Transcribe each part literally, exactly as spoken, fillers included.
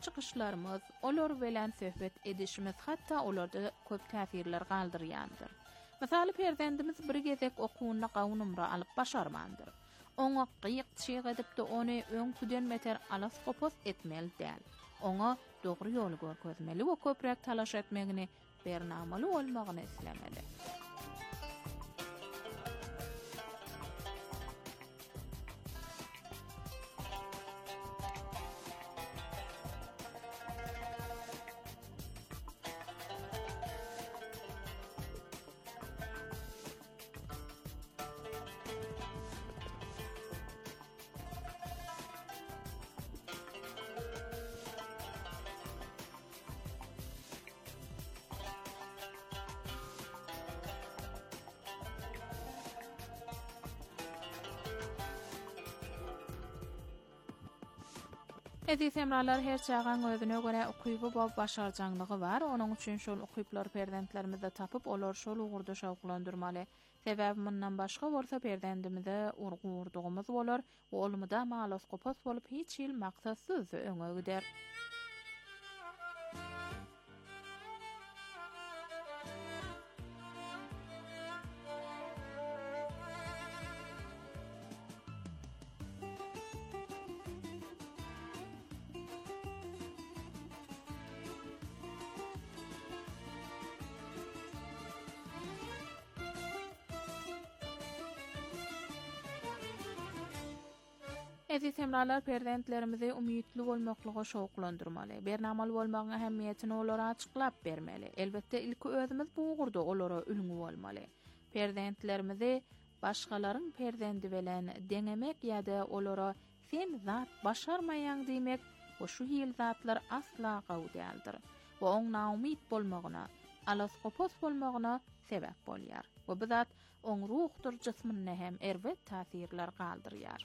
çıkışlarımız, olar bilen söhbet edişimiz hatta olarda köp täsirler galdyrýandyr. Misali perzendimiz bir gezek okuwuna gawnumra alyp başarmandyr. Oňa gyýyk çyk edip de ony öň tüden meter alas gopos etmeli däl. Oňa dogry ýoly görkezmeli we köprek talaş etmegini bernamaly bolmagyny islemeli. Eziz hemralar, her çağan özüne göre okuyup bol başarjanlygy bar. Onuň üçin şol okuyuplar perdentlerimizde tapıp olar şol ugurda şawklandyrmaly. Sebäbi mundan başga bolsa perdendimizde urgu urdugymyz bolar, olmada maloskopos bolup hiç ýyl maksadsyz öňe gider. Eziz hemralar, perdentlerimizi umytly bolmaklyga şowklandyrmaly. Bernamaly bolmagyň ähemmiýetini olara açyklap bermeli. Elbetde ilki özümiz bu ugurda olara ülüňi bolmaly. Perdentlerimizi başgalaryň perdendi bilen deňemek ýa-da olara sen zat başarmaýan diýmek we şu hil zatlar asla gawy däldir. Bu oň naumyt bolmagyna, alaskopos bolmagyna sebäp bolýar. Bu bizat oň ruhdyr jismyna hem erwet täsirler galdyrýar.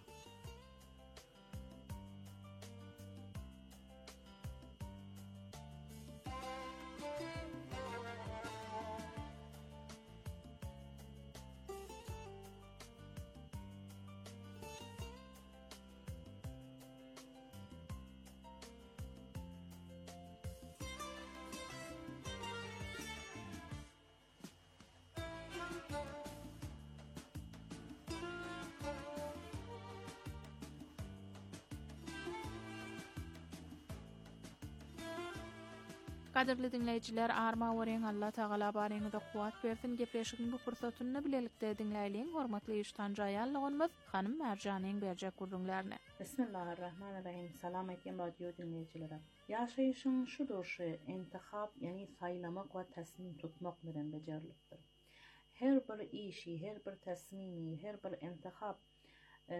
Kadirli dinleyijiler, arma weren Allah Taala baryňyza kuwat bersin. Gepleşigiň bu fursatyny bilelikde dinläýän hormatly ýeşdanjaýanlygymyz hanym Merjanyň berjek gurrunlaryny. Bismillahirrahmanirrahim. Salam etdim radio dinleyijileri. Ýaşaýyşyň şu durşy intihab, ýani saýlamak we täsmin tutmak bilen bejerilipdir. Her bir işi, her bir täsmimi, her bir intihab e,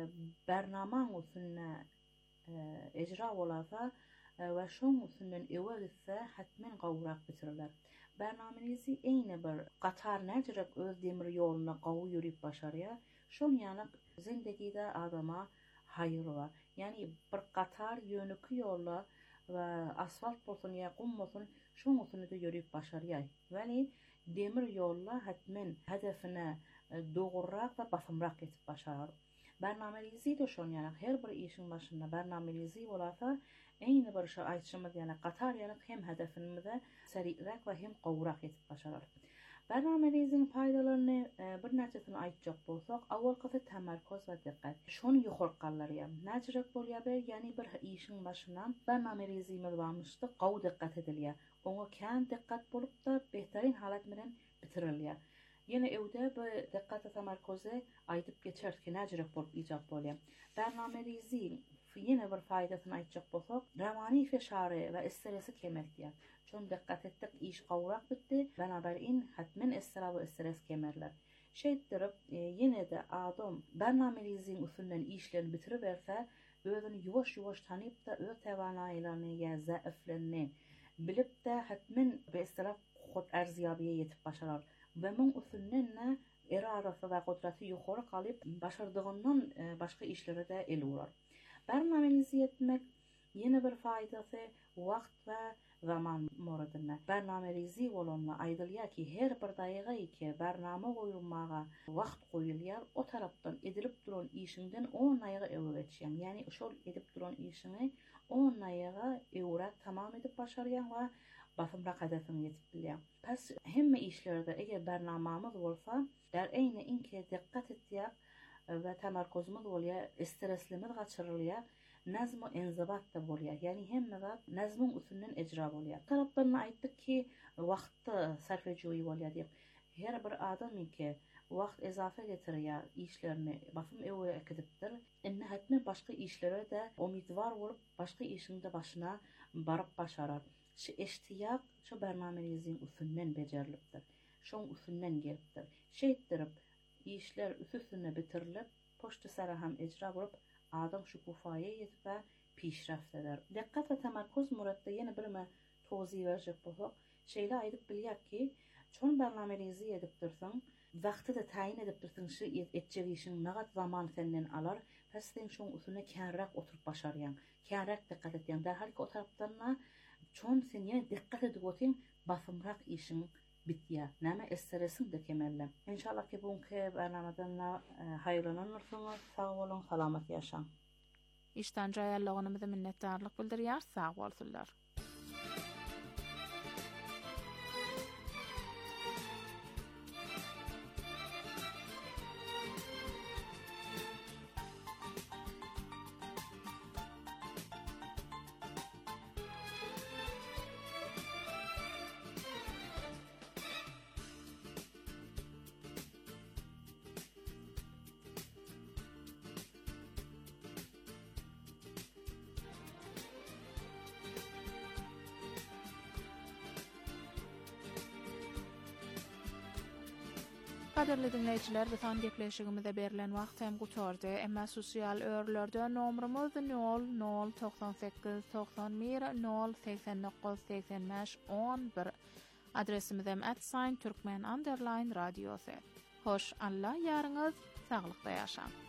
bernamaň usulna e, ejra bolasa ve şoň usulundan ewe gitse hatmen gawrak bitirirler. Bernamenizi eýne bir gatar näjirek öz demir ýoluna gawy ýürüp başarýar. Şol ýany zindegide adama haýyr bar. Ýani bir gatar ýönükli ýollar we asfalt bolsun ýa gum bolsun şoň usulunda ýürüp başarýar. Weli demir ýollar hatmen hedefine dogurrak we basymrak etip başarar. Bernamelizi de şoň ýany her bir işiň başynda bernamelizi bolasa eýne bir şey aýtşymyz ýani gatar ýani hem hedefimize serirak we hem gowrak etip başarar. Bernameliziň faydalaryny bir näçesini aýtjak bolsak, awalky temerkoz we diqqat. Şonu ýokarkanlarya näçerek bolýar, ýani bir işiň başyna bernamelizimiz barmyşdy, gawy diqqat edilýär. Oňa kän diqqat bolup da behtärin halat bilen bitirilýär. Yine evde bu diqqat temerkozy aýdyp geçerki näçerek bolup ijap bolýar. Bernamelizi yine bir faydasyny aýtjak bolsak, rawany feşary we stresi kemeltýär. Şonu diqqat etdik, iş gawrak bitdi, beraberin hatmen istirab we stres kemerler. Şeýdirip yine de adam bernameliziň usulundan işlerini bitirip berse, özüni ýuwaş-ýuwaş tanyp da öz tawanaýlaryny ýa zaiflerini bilip de hatmen istirab hod arziýabyga ýetip başarar. Ve men usulundan irarasy we gudraty ýokary galyp başardygyndan başga işlere de el urar. Bernamelizi etmek yine bir faydasy wagt we zaman moradyna. Bernamelizi bolanma aýdylýar ki, her bir daýyga iki bernama goýulmaga wagt goýulýar. O tarapdan edilip duran işiňden on aýga ewe geçýär. Ýani şol edip duran işiňi on ayaga ewra tamam edip başarýan we basymrak hedefiň ýetip bilýän. Pes hemme işlerde eger bernamamyz bolsa, der eýne inke diqqat etýär we temerkezimiz bolýar, streslimiz gaçyrylýar, nazm we enzibat da bolýar. Ýani hemme zat nazmyň üstünden ejra bolýar. Tarapdan aýtdyk ki, wagtdy sarf edýär bolýar diýip. Her bir adam ki wagt ezafa getirýär, işlerini basym ewre ekidipdir. Enne hatmy başga işlere de umidwar bolup, başga işinde başına baryp başarar. Şu eştiýak şu bernameliziň üstünden bejerilipdir. Şoň üstünden gelipdir. Şeýtdirip işler üstüne bitirilip, poşta sara ham ejra bolup, adam şu kufaýa ýetip we pişraft eder. Diqqat we temerkuz muratda ýene birme tozy berjek bolsak, şeýle aýdyp bilýär ki, çon bernamelizi edip dursaň, wagty da taýin edip dursaň, şu etjek işiň nagat zaman senden alar, pes sen şoň üstüne känrak oturup başarýan, känrak diqqat etýän. Derhal ki o tarapdan çon sen ýene diqqat edip otyň, basymrak işiň bitýär. Näme esseresiň de kemelle. İnşallah ki buňky bernamadan haýrlananlarsyňyz, sag bolun, salamat ýaşaň. İşden jaýarlygynymyza minnetdarlyk bildirýär, sag bolsunlar. Kaderli dinleyijiler, bitan gepleşigimizde berilen wagt hem gutardy, emma sosial örlerde nomrumuz nol nol doksan sekiz doksan bir nol seksen dokuz seksen beş on bir. Adresimiz hem at sign turkmen underline radiosu. Hoş Allah ýaryňyz saglykda ýaşaň.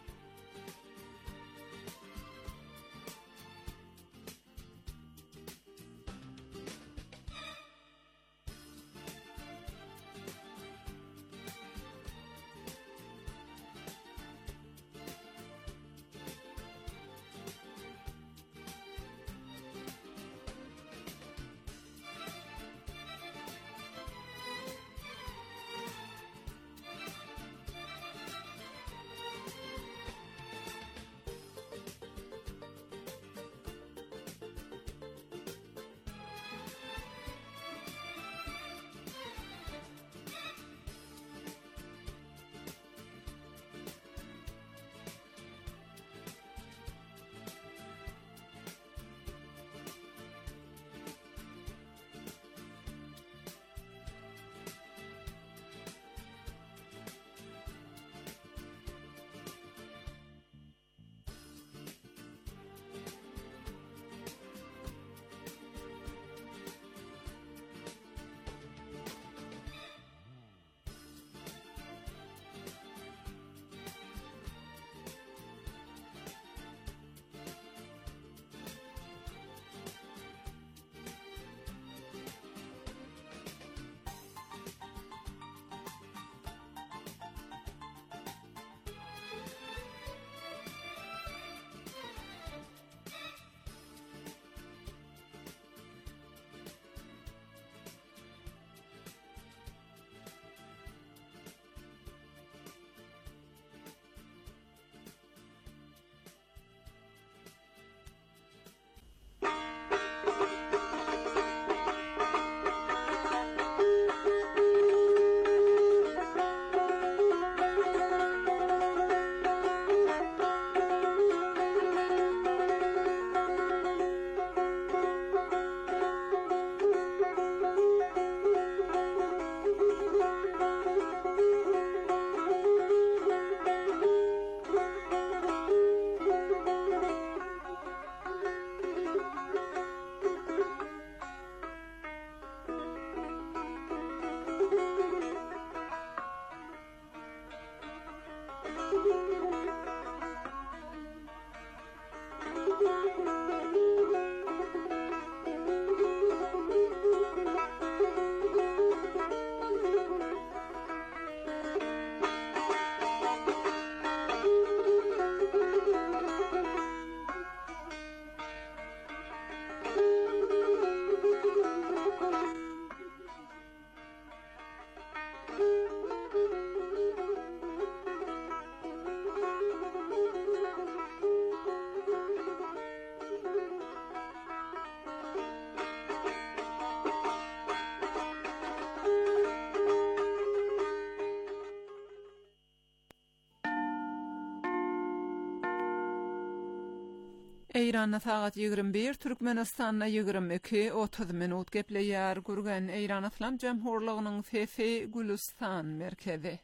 Eýranda sagat ýigirme bir, Türkmenistanda ýigirme iki otuz minut gepleýär gurgan Eýran Islam Jamhurlygynyň Fefe Gülistan merkezi.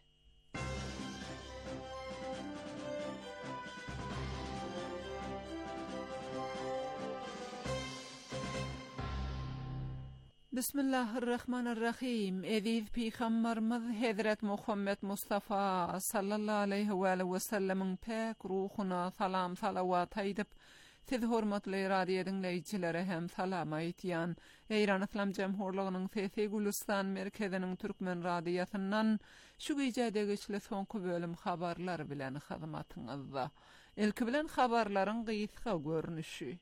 Bismillahirrahmanirrahim. Ediz Peygamberimiz Hazret Muhammed Mustafa sallallahu aleyhi ve sellem'in pek ruhuna salam salavat aýdyp, siz hormatly radio dinleýiçilere hem salam aýtýan Eýran Islam Jamhurlygynyň Fefe Gülistan merkeziniň türkmen radiosundan şu gecede geçli sonky bölüm habarlar bilen hyzmatyňyzda. Ilki bilen habarlaryň gysga görnüşi.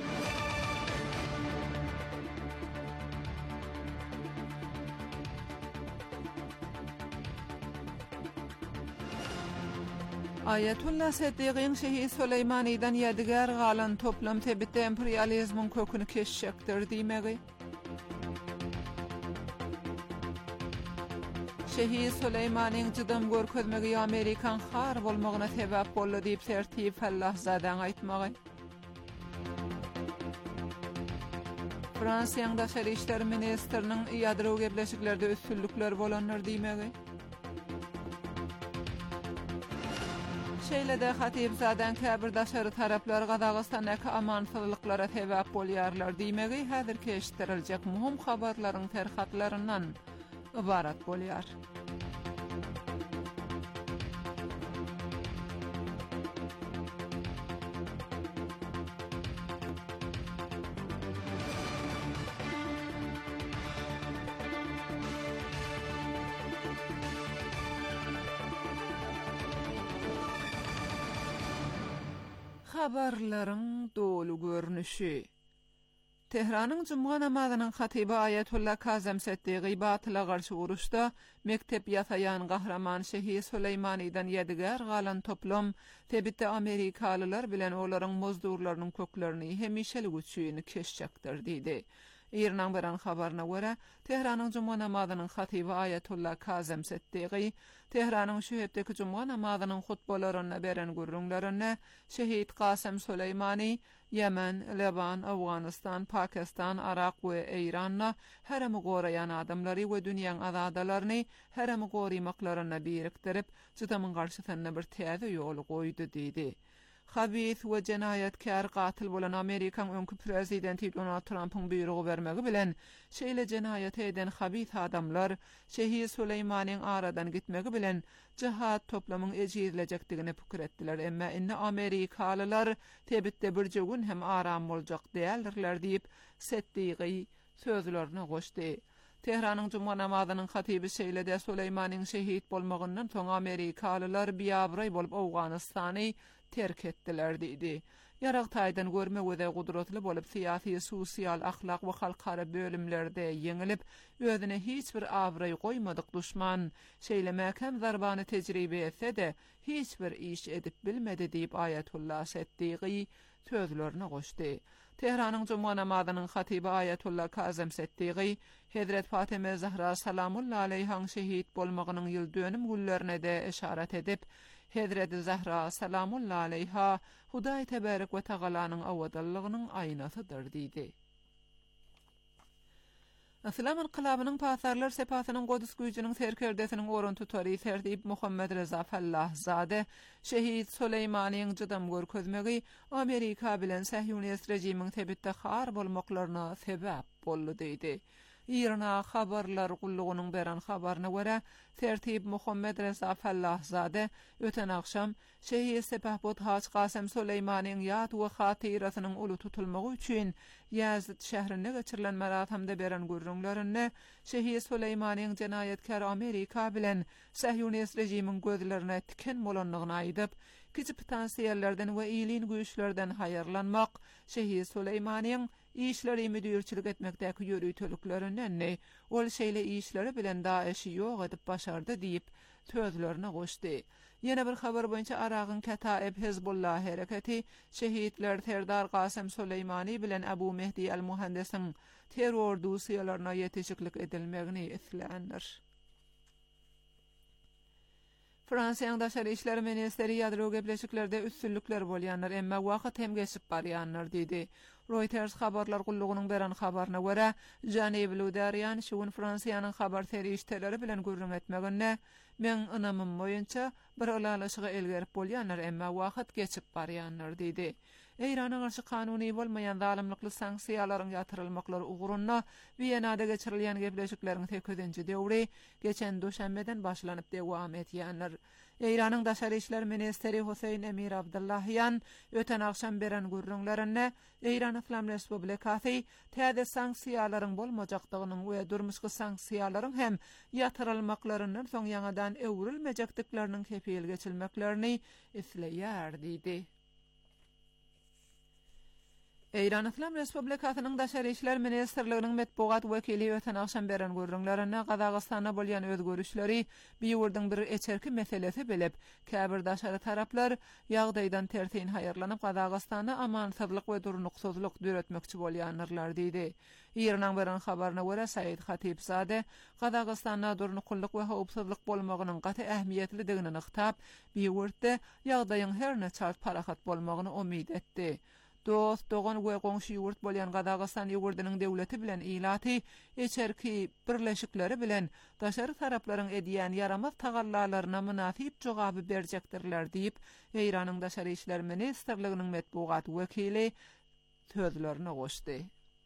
Ayetullah Seddiqin Şehit Süleymani'den yadigar galan toplam tebit emperyalizmin kökünü keşşektir diýmegi. Şehit Süleymani'ň jydam görkezmegi Amerikan har bolmagyna sebäp boldy diýip Sertip Fallahzadan aýtmagy. Fransiýanyň daşary işler ministriniň ýadro gebleşiklerde üstünlükler bolanlar diýmegi. Şeýlede Hatipzadan käbir daşary taraplar Gazagystandaki amansızlyklara sebäp bolýarlar diýmegi häzirki eşitdirilejek muhim habarlaryň terhatlaryndan ibarat bolýar. Habarlaryň dolu görnüşi. Tehranyň Jumga namazynyň hatyby Ayetullah Kazem Seddiqi batyla garşy uruşda mektep ýasaýan gahraman Şehit Süleymani'den ýadigar galan toplam tebitde Amerikalylar bilen olaryň mozdurlarynyň köklerini hemişelik üçin keşşekdir diýdi. Eýranyň beran habaryna görä, Tehranyň Jumga namazynyň hatyby Ayetullah Kazem Seddiqi Tehranyň şu hepdeki Jumga namazynyň hutbalaryna beren gurrunlaryna Şehit Kasem Süleymani Yemen, Leban, Afganistan, Pakistan, Irak we Eýranna heremi goraýan adamlary we dünýäň azadalaryny heremi gorymaklaryna birikdirip, jydamyň garşysyna bir täze ýol goýdy diýdi. Habis we jenayetkar gatyl bolan Amerikan öňkü prezidenti Donald Trump'yň buýrugy bermegi bilen şeýle jenayet eden habis adamlar Şehit Süleymaniň aradan gitmegi bilen cihat toplamyň ejizlejekdigini pikir etdiler. Emma inne Amerikalylar tebitde bir gün hem aram boljak diýerler diýip Seddiqi sözlerini goşdy. Tehranyň Juma namazynyň hatyby şeýlede Süleymaniň şehit bolmagyndan soň Amerikalylar biýabry bolup Awganystany terk etdiler diýdi. Ýarag taýdan görme we gudratly bolup syýasy, sosial, ahlak we halkara bölümlerde ýeňilip, özüne hiç bir awry goýmadyk düşman, şeýlemek hem zarbany tejribe etse de hiç bir iş edip bilmedi diýip Ayetullah Seddiqi sözlerini goşdy. Tehranyň Juma namazynyň hatyby Ayetullah Kazem Seddiqi Hazret Fatıma Zahra salamullahi aleyha şehit bolmagynyň ýyl dönüm günlerine de işaret edip, Hazret Zahra salamullahi aleyha Hudaý tebarek we tagalanyň awadallygynyň aýnasydyr diýdi. Islam inqilabynyň pasarlar sepasynyň Godus güýjüniň serkerdesiniň orun tutary Sertip Muhammed Reza Fallahzade Şehit Süleymaniň jydam görkezmegi Amerika bilen Sahyunist rejimiň tebitde har bolmaklaryna sebäp boldy diýdi. Irna habarlar gullugynyň beran habaryna görä, Sertip Muhammed Reza Fallahzade öten akşam Şehit Sepahbot Haç Kasem Süleymaniň ýad we hatyrasynyň uly tutulmagy üçin Yazid şäherinde geçirilen merasimde beren gurrunlaryny Şehit Süleymaniň jenayetkar Amerika bilen Sahyunist rejimiň gözlerine tiken bolanlygyny aýdyp, kiçik potansiýallerden we ýylyn güýçlerden haýarlanmak Şehit Süleymaniň işleri müdürçilik etmekdäki ýörüýtülüklerinden ol şeýle işleri bilen Daeşi ýok edip başardy diýip sözlerini goşdy. Ýene bir habar boýunça Aragyň Kataib Hizbullah hereketi şehitler Serdar Kasem Süleymani bilen Abu Mehdi el-Muhandisiň terror dosiýalaryna ýetişiklik edilmegini islendir. Fransiýanyň daşary işler ministeri ýadro gepleşiklerde üstünlükler bolýanlar, emma wagt hem geçip barýanlar diýdi. Reuters habarlar gullugynyň beran habaryna görä, Jean-Yves Le Drian şuun Fransiýanyň habar terişdeleri bilen gurrun etmegine men ynamym boýunça bir olalaşyga elgerip bolýanlar, emma wagt geçip barýanlar diýdi. Eýrana garşy kanuny bolmaýan zalimlikli sanksiýalaryň ýatyrylmaklary ugurunna Wienada geçirilýän gepleşikleriň teködenji döwri geçen döşenbeden başlanyp dewam etýänler. Eýranyň daşary işler ministeri Huseyn Emir Abdullahyan öten akşam beren gurrunlaryna Eýran Islam Respublikasy täze sanksiýalaryň bolmajakdygynyň we durmuşky sanksiýalaryň hem ýatyrylmaklarynyň soň ýangadan öwrülmejekdikleriniň kepil geçilmeklerini isleýär diýdi. Eýran Islam Respublikasynyň daşary işler ministerliginiň medpugat wekili öten akşam beren gurrunlaryna Gazagystana bolýan özgörüşleri biýurdyň bir eçerki meselesi bilip, käbir daşary taraplar ýagdaýdan tersin haýyrlanyp Gazagystana amansyzlyk we durnuksuzlyk döretmekçi bolýanlar diýdi. Eýranyň beren habaryna görä Said Hatipzade Gazagystana durnukullyk we howpsuzlyk bolmagynyň gaty ähmiýetlidigini nyktap, biýurde ýagdaýyň her neçe parahat bolmagyny umyt etdi. Dost, dogan we goňşy ýurt bolýan Gazagystan ýurdanyň döwleti bilen ilaty eçerki birleşikleri bilen daşary taraplaryň edýän yaramaz tagallalaryna münasip jogaby berjekdirler diýip Eýranyň daşary işler ministerliginiň medpugat wekili sözlerini goşdy.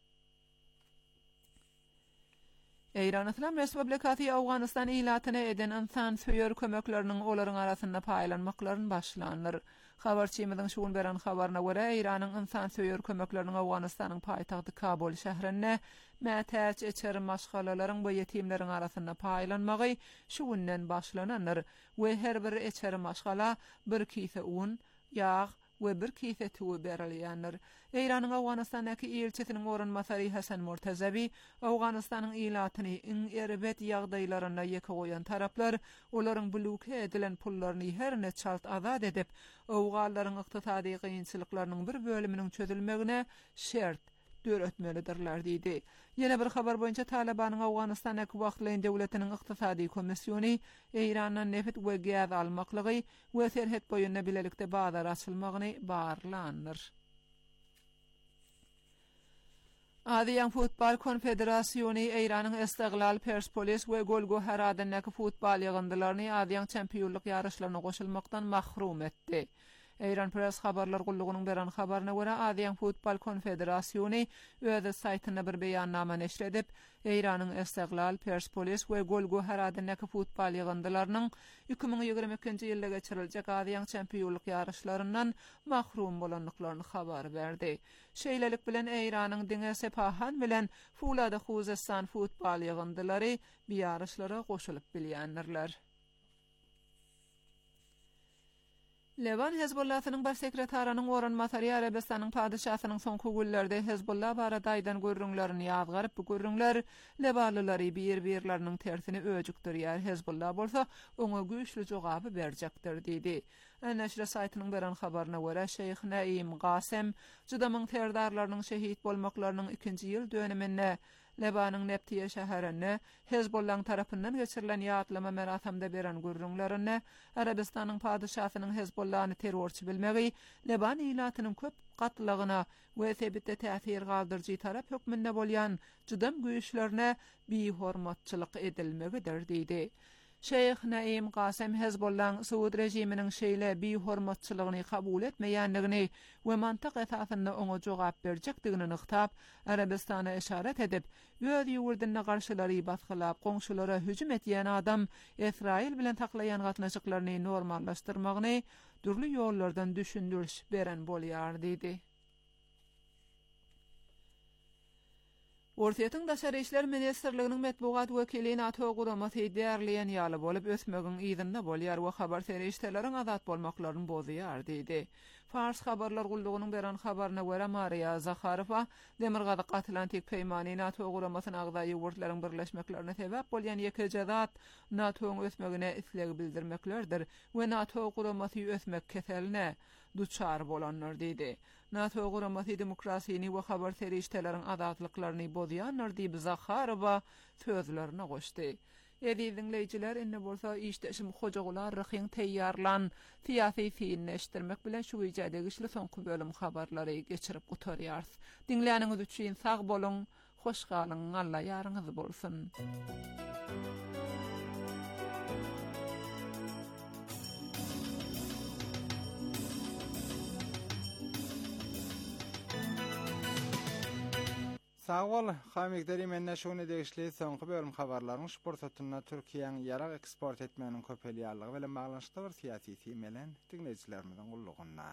Eýran Islam Respublikasy Awganystan ilatyna eden insan söýür kömekleriniň olaryň arasynda paýlanmaklaryny başlanýar. Habarçymyzyň şuun beren habaryna görä Eýranyň insan söýür kömekleriniň Awganystanyň paýtagty Kabul şäherine mätäç eçeri maşgalalaryň we ýetimleriň arasynda paýlanmagy şuundan başlananlar we her bir eçeri maşgala bir kise un, ýağ we bir kise tuwy berilýändir. Eýranyň Awganystandaky elçisiniň orunmasary Hasan Murtazawi Awganystanyň ilatyny iň erbet ýagdaýlaryna ýeke goýan taraplar olaryň blokade edilen pullaryny her neçalt azad edip, Awganlaryň ykdysady gynçylyklarynyň bir bölüminiň çözülmegine şert döretmelidirler diýdi. Ýene bir habar boýunça Talabanyň Awganystandaky wagtlyň döwletiniň ykdysady komissiýony Eýrandan neft we gaz almaklygy we serhet boýundan bilelikde bazar açylmagyny barlandyr. Adiýan Futbol Konfederasiýony Eýranyň Istiglal Perspolis we Golgohar adanyňky futbol ýygyndylaryny Adiýan çempionluk ýarışlaryna goşulmakdan mahrum etdi. Eýran Press habarlar gullugynyň beren habaryna görä Adiýan Futbol Konfederasiýony öz saýtyna bir beýannama neşr edip, Eýranyň Istiglal Perspolis we Golgohar adanyňky futbol ýygyndylarynyň iki ming ýygrimi ikinji ýylda geçiriljek Adiýan çempionluk ýarışlaryndan mahrum bolanlyklaryny habar berdi. Şeýlelik bilen Eýranyň Diňe Sepahan bilen Fulada Khuzestan futbol ýygındylary bu ýarışlara goşulyp bilýändirler. Levan Hezbollahynyň baş sekretarinyň orunmasary Arabistanyň padyşahynyň soňky güllerde Hezbollah barada aýdan görrüňlerini ýazgaryp, bu görrüňler Lebanlylary bir-birleriniň tersini öjükdirýär. Hezbollah bolsa oňa güýçli jogaby berjekdir diýdi. An-Neşr saýtynyň beren habaryna görä Şeyh Naim Qasem judamyň terdarlarynyň şehit bolmaklarynyň ikinji ýyl dönümine Lebanyň Neptiye şäherine Hezbollahyň tarapyndan geçirilen ýatlama merasimde beren görrüňlerini Arabistanyň padyşahynyň Hezbollahyny terrorçy bilmegi Leban ilatynyň köp gatlygyna we sebitde täsir galdyrjy tarap hökmünde bolýan judam güýçlerine bi-hormatçylyk edilmegidir diýdi. Şeyh Naim Qasem Hezbollahyň Suud rejiminiň şeýle bi-hormatçylygyny kabul etmeýändigini we mantyk esasynda oňa jogap berjekdigini nyktap, Arabistana işaret edip, öz ýurduna garşylary basgylap, goňşulara hüjüm etýän adam Israil bilen taklaýan gatnaşyklaryny normallaşdyrmagyny durly ýollardan düşündürüş beren bolýar diýdi. Ortaýatyň daşary işler ministerliginiň medpugat wekili NATO guramasy därleýän ýaly bolup ösmegiň ýygyna bolýar we habar serişdeleriň azat bolmaklaryny bozýar diýdi. Fars habarlar gullugynyň beren habaryna görä Maria Zakharowa Demirgazyk Atlantik peýmany NATO guramasyna agdaý ýurtlaryň birleşmeklerine sebäp bolýan ýeke zat NATO'ň ösmegine isleg bildirmeklerdir we NATO guramasy ösmek keseline duçar bolanlar diýdi. NATO guramasy demokrasiýany we habar serişdeleriň azatlyklaryny bozýanlar diýip Zakharowa sözlerini goşdy. Edi dinleyijiler indi bolsa işdeşim hojagular rahyň teýýarlan fiýasy fiýinleşdirmek bilen şu ýerde güçli soňky bölüm habarlary geçirip gutarýarys. Dinleýäniňiz üçin sag bolun, hoş galyň, Allah ýarynýyz bolsun. Sağ ol, Hamigderi menne şunu degişli soňky bölüm habarlaryň sportatyna Türkiýanyň ýarag eksport etmeginiň köpelýärligi bilen baglanşykda bir syýasy temelen dinleýijilerimizden gullugyna.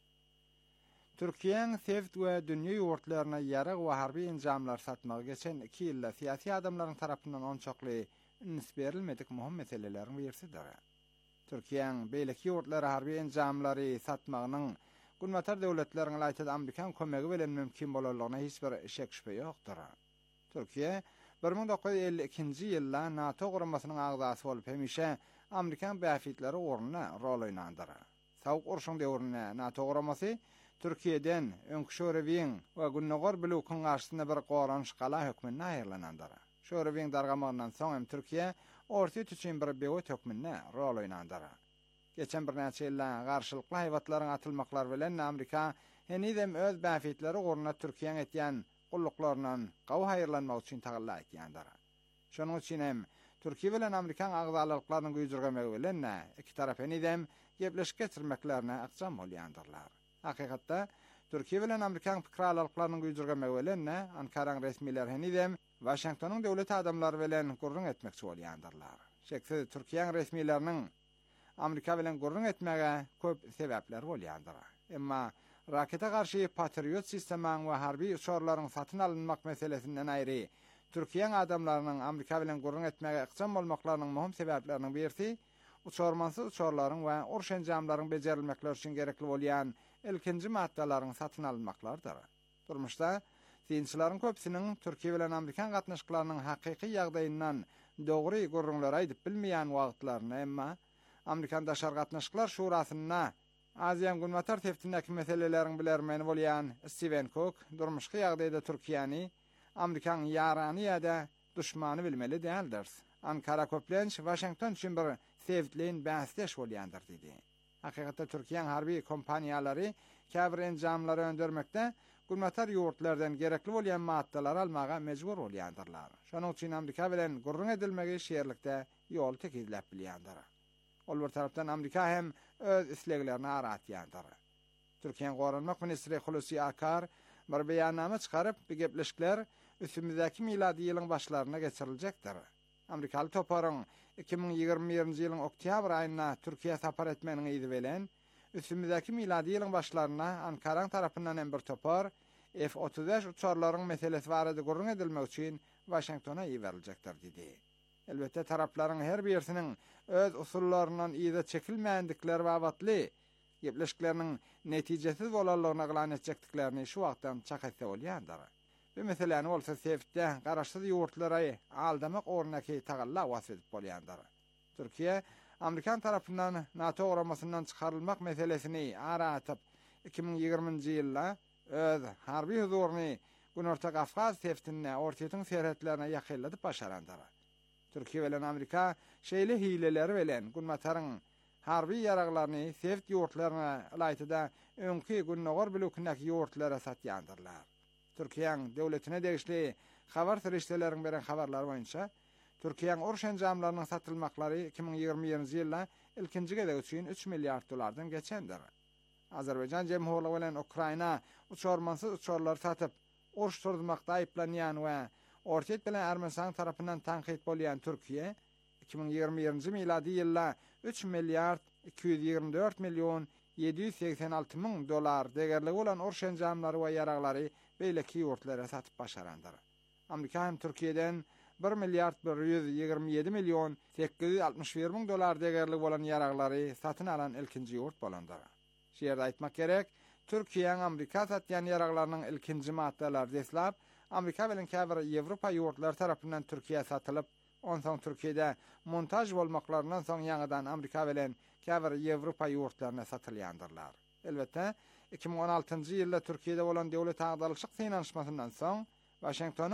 Türkiýanyň sewt we dünýä ýurtlaryna ýarag we harby enjamlar satmagy geçen iki ýylda syýasy adamlaryň tarapyndan onçakly üns berilmedik muhim meseleleriň birisidir. Türkiýanyň beýleki ýurtlary harby enjamlary satmagynyň Gunmatar döwletleriň laýtdy Amerikan kömegi bilen mümkin bolarlygyna hiç bir şek şüphe ýokdur. Türkiýe bir ming dokuz yüz elli ikinji ýylda NATO guramasynyň agdasy bolup hemişe Amerikan bäfitleri ornuna rol oýnandyr. Sowuk urşuň döwründe NATO guramasy Türkiýeden öňküşörewiň we günnägor bilukyň garşysynda bir goranç gala hökmüne aýyrlanandyr. Şörewiň dargamagyndan soň hem Türkiýe orta üçin bir bewet hökmüne rol oýnandyr. Geçen bir näçe ýyllar garşylykly haýwatlaryň atylmaklary bilen Amerika henidem öz bäfitleri ornuna Türkiýeň etýän gullyklarynyň gawy haýyrlanmak üçin tagalla etýändir. Şonuň üçin hem Türkiýe bilen Amerikan agdalyklarynyň güýjürgemi bilen iki tarap henidem gepleşik geçirmeklerine aksam bolýandyrlar. Hakykatda Türkiýe bilen Amerikan pikralyklarynyň güýjürgemi bilen Ankaraň resmiler henidem Washingtonyň döwlet adamlary bilen gurrun etmekçi bolýandyrlar. Şeksiz Türkiýanyň resmileriniň Amerika bilen gurrun etmege köp sebäpler bolýandyr. Emma raketa garşy Patriot sistemiň we harby uçurlaryň satyn alynmak meselesinden aýry Türkiýanyň adamlarynyň Amerika bilen gurrun etmege ykçam bolmaklarynyň muhim sebäpleriniň birisi uçurmansy uçurlaryň we uruş enjamlaryň bejerilmekleri üçin gerekli bolýan ilkinji maddalaryň satyn alynmaklardyr. Durmuşda synçylaryň köpsiniň Türkiýe bilen Amerikan gatnaşyklarynyň hakyky ýagdaýyndan dogry gurrunlar aýdyp bilmeýän wagtlaryna emma Amerikan daşar gatnaşyklar şurasyna Aziýan Gunmatar teftindäki meseleleriň bilermeni bolýan Steven Cook durmuşky ýagdaýda Türkiýany Amerikan ýarany ýa-da düşmany bilmeli däldir. Ankara köplenç Washington üçin bir sevdliň bäsdeş bolýandyr dedi. Hakykatda Türkiýanyň harby kompaniýalary käbir enjamlary öndürmekde Gunmatar ýurtlardan gerekli bolýan maddalar almaga mejbur bolýandyrlar. Şonuň üçin Amerika bilen gurrun edilmegi şeýerlikde ýol tekizläp bilýändir. Ol bir tarapdan Amerika hem öz isleglerini aratýandyr. Türkiýanyň Goranmak ministri Hulusi Akar bir beýannama çykaryp bu gepleşikler üstümizdäki miladi ýylyň başlaryna geçiriljekdir. Amerikaly toparyň iki ming ýygrimi-njy ýylyň oktyabr aýyna Türkiýe sapar etmeniň ýyly bilen üstümizdäki miladi ýylyň başlaryna Ankaraň tarapyndan hem bir topar F otuz beş uçurlaryň meselesi barada gurrun edilmek üçin Washingtona ýiberiljekdir dedi. Elbette taraplaryň her birisiniň öz usullarynyň ýa-da çekilmeýändikleri wagtly gepleşikleriniň netijesiz bolarlygyna glan etjekdiklerini şu wagtdan çakatsa bolýandyr. Bu meseleni bolsa sewtde garaşsyz ýurtlara aldamak ornaky tagalla wasf edip bolýandyr. Türkiýe Amerikan tarapyndan NATO guramasyndan çykarylmak meselesini aratyp iki ming ýygrimi-nji ýylda öz harby huzuryny Günorta Kafkaz sewtinde ortaýyň serhetlerine ýakylladyp başarandyr. Türkiýe bilen Amerika şeýle hileleri bilen Gunmataryň harby ýaraglaryny sewt ýurtlaryna laýtyda öňki günnägor bilükindäki ýurtlara satýandyrlar. Türkiýanyň döwletine degişli habar serişdeleriň beren habarlary boýunça Türkiýanyň uruş enjamlarynyň satylmaklary iki ming ýygrimi-nji ýylda ilkinji gede üçin üç milliard dolardan geçendir. Azerbaýjan Jemhurlygy bilen Ukraina uçurmansyz uçurlar satyp uruş turdurmakda aýplanýan we Ortaýet bilen Ermenistan tarapyndan tanqid bolýan Türkiýe iki ming ýygrimi-nji miladi ýylda üç milliard iki yüz ýygrimi dört million yedi yüz seksen alty ming dolar degerligi bolan uruş enjamlary we ýaraglary beýleki ýurtlara satyp başarandyr. Amerika hem Türkiýeden bir milliard bir yüz ýygrimi ýedi million sekiz yüz altmış bir ming dolar degerligi bolan ýaraglary satyn alan ilkinji ýurt bolandyr. Şu ýerde aýtmak gerek, Türkiýanyň Amerika satýan ýaraglarynyň ilkinji maddalary deslap Amerika bilen käbir Ýewropa ýurtlary tarapyndan Türkiýe satylyp, onsoň Türkiýede montaj bolmaklarynyň soň ýaňydan Amerika bilen käbir Ýewropa ýurtlaryna satylýandyrlar. Elbette iki ming on altynjy ýylda Türkiýede bolan döwlet agdalyşyk synanyşmasyndan soň Washingtonyň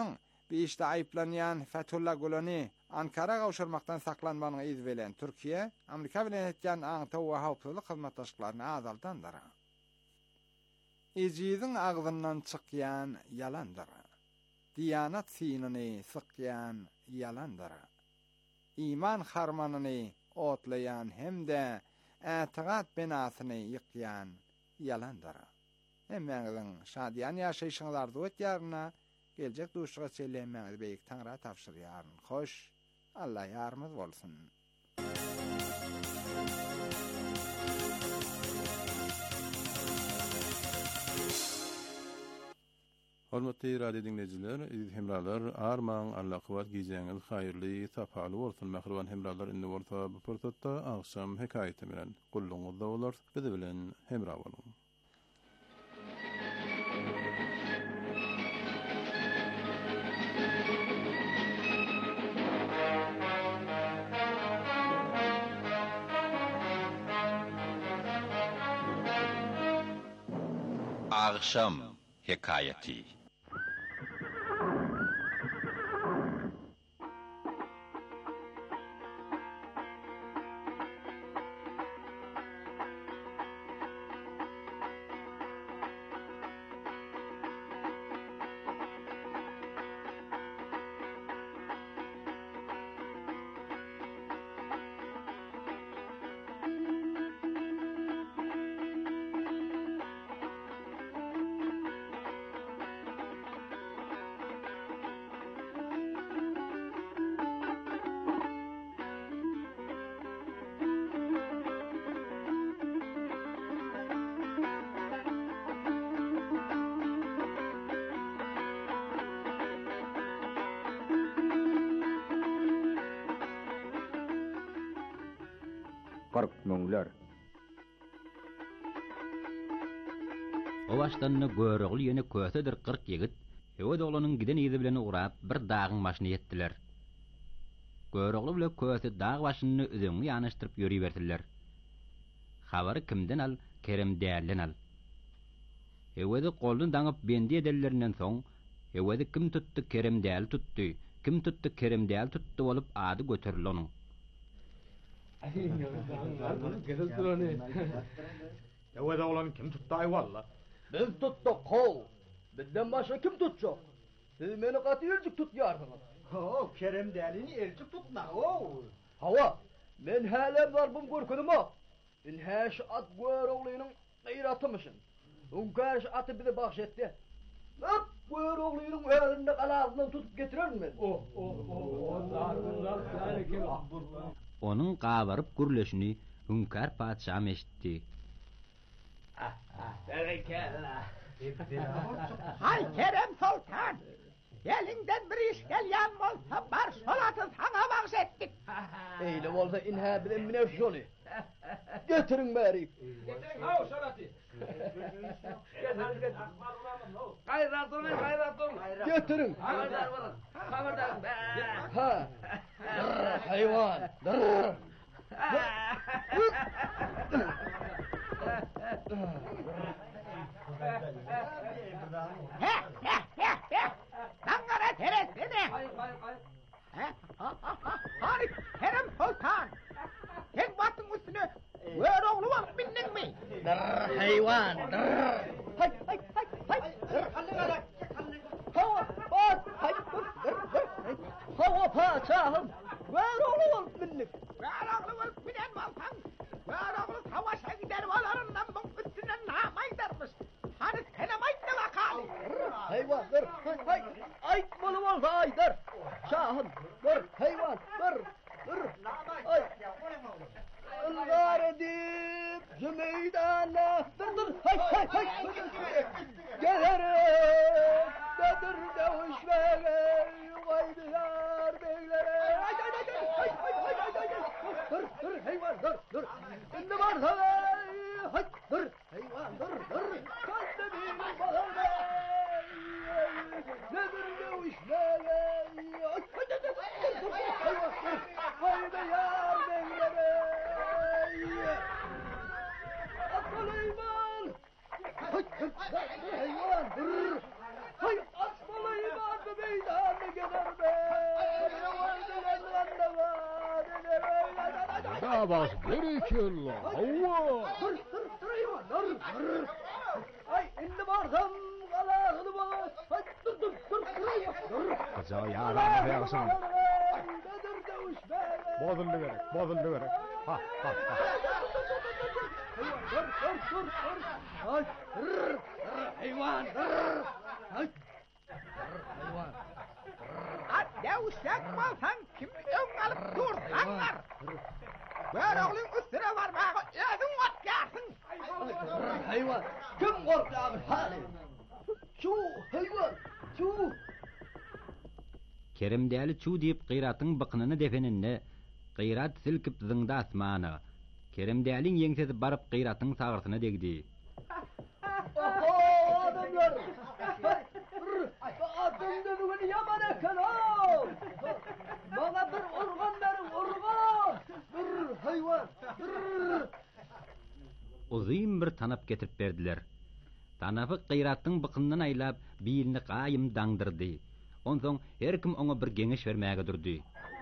Bir işte ayıplanyan Fethullah Güleni Ankara gawşurmakdan saklanmanyny iz belen Türkiye, Amerika bilen etken aňta we hawpsuzlyk hyzmatdaşlyklaryny azaldandyr. Ejiziň agzyndan çykýan yalandyr. Diyanat sinini sykýan yalandyr. İman harmanyny otlayan hemde ätiqat benasyny ýykýan yalandyr. Hemmeňiziň şadyan ýaşaýşyňyzda ötýärine geljek duşga çelenmäňiz beýik Taňra tapşyrýaryn. Hoş, Allah ýarmyz bolsun. Hormatly radio dinleyijiler, hemralar, armaň Allah kowat gijeňiz haýyrly, sapaly bolsun. Mähriban hemralar indi bolsa bu pursatda agşam hekaýete bilen gulluňyzda bolar. Biz bilen hemra bolun. Agşam hekayeti. Garp möňler. O başdanna görögli ýene kösedir kırk ýigit, Hewet oglanyň giden ýyzy bilen urap bir dagyň başyna ýetdiler. Görögli bilen köse dag başyny üzüňi ýanyşdyryp ýöri berdiler. Habary kimden al? Kerem dälen al. Hewet golun daňyp bendi edellerinden soň, Hewet kim tutdy? Kerem däl tutdy. Kim tutdy? Kerem däl tutdy bolup ady göterildi onuň. Hewet oğlan kim tuttu ay valla? Biz tuttuk kol. Bizden başka kim tutacak? Siz meni katı elcik tutyardınız. Oo, Kerem dälini elcik tutma. Oo. Hava, men hälem zarbım görkedim ha. In häş at gör oğluynyň gıyratymyşyn. Unkar atı bize bahşetdi. Hop, gör oğluynyň ölünde galazyndan tutup getirenmen. Oh, oh, oh. Zargınlar yani kim? Onun gabaryp gürleşini Hünkar padşam eşitdi. Hay Kerem Sultan! Elinden bir iş gelýän bolsa bar şolaty saňa bagşetdik. Eýle bolsa inhä bilen mine şoly. Getirin bäri. Getirin haw şolaty. Gaýratyn, gaýratyn. Getirin. Haberdar bolun. Haberdar. Ha. Hayvan. Dur. He he he he. Taňra teresini. He? Hay Kerem Sultan! Sen batyň üstüne gör ogly bolup bindingmi? Dur hayvan. Dur. Hay hay hay hay. Hawa bas. Hay dur dur dur. Hawa paçahym. Gör ogly bolup bindik. Gör ogly bolup binen bolsaň, gör ogly savaşa gider bolaryndan bu üstüne namaydarmyş. Hadi kenem aýtdy wakaly. Hayvan dur. Hay ay bolup bolsa ay dur. Şahım dur hayvan dur. Dur. Ay. Ilgar edip Zümeydana. Dur dur. Hay hay hay. Gelirim. Nedir dövüşmeye. Gaydılar beylere. Ay ay ay ay ay ay ay ay. Dur dur hayvan dur dur. Indi varsa hay dur hayvan dur dur. Kaldemin bağırma. Nedir dövüşmeye. Ay ay ay ay. Hayvan. Avaz gerekirli. Hava. Dur, dur, dur, hayvan, dur, dur. Ay, indi barsam, kalağını bana. Ay, dur, dur, dur, dur, hayvan, dur. Kıza yağdan ayaksın. Nedir dövüş be? Bozuldu verek, bozuldu verek. Ha, ha, ha. Hayvan, dur, dur, dur, dur. Ay, dur, hayvan, dur. Ay, dur, hayvan. At dövüşecek malsan kimi ön alıp dursanlar. Böyle oğlun üstüne varmağı özün atlarsın. Hayvan, kim korktu hali? Şu hayvan, şu. Kerimdäli çu diýip gyratyň bykynyny defeninde, gyrat silkip zyňda asmana. Kerimdäliň ýeňsesi baryp gyratyň sagyrsyna degdi. Oho, adamlar! Adamda bugün yaman eken ha! Bana bir urgan verin, urgan! Bir hayvan, bir! Uzyn bir tanap getirip berdiler. Tanapy gyratyň bykynyny aýlap, biýilini gaýym daňdyrdy. Onsoň her kim oňa bir geňeş bermäge durdy.